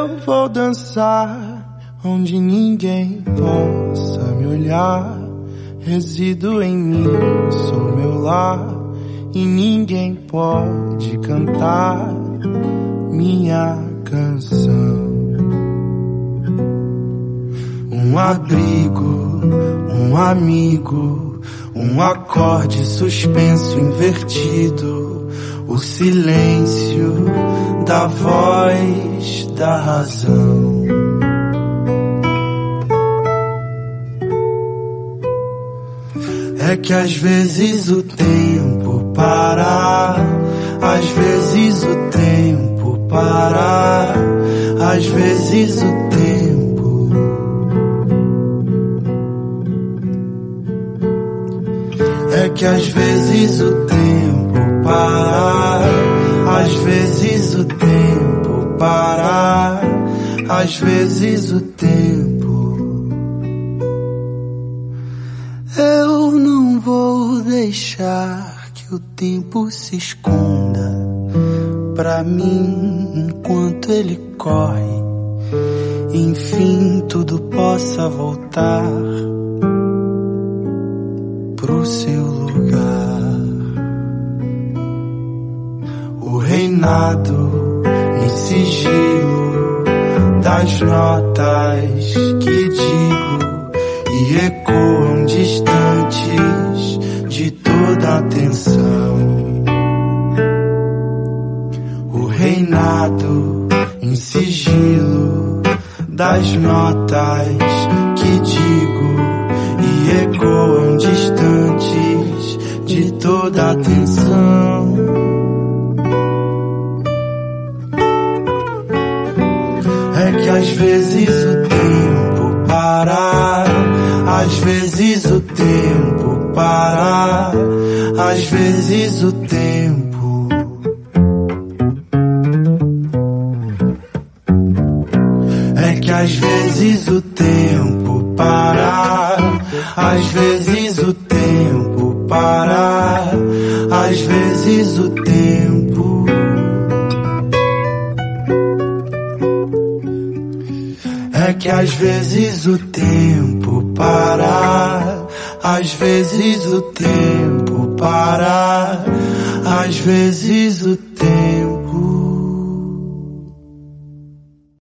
Eu vou dançar onde ninguém possa me olhar. Resido em mim, sou meu lar, e ninguém pode cantar minha canção. Um abrigo, um amigo, um acorde suspenso invertido, o silêncio da voz da razão. É que às vezes o tempo para, às vezes o tempo para, às vezes o tempo. É que às vezes o tempo para, às vezes o tempo para, às vezes o tempo. Eu não vou deixar que o tempo se esconda pra mim enquanto ele corre. Enfim, tudo possa voltar pro seu lugar. O reinado em sigilo das notas que digo e ecoam distantes de toda atenção. O reinado em sigilo das notas que digo e ecoam distantes de toda atenção. É que às vezes o tempo para, às vezes o tempo para, às vezes o tempo. É que às vezes o tempo para, às vezes o tempo para, às vezes o tempo. É que às vezes o tempo para, às vezes o tempo para, às vezes o tempo.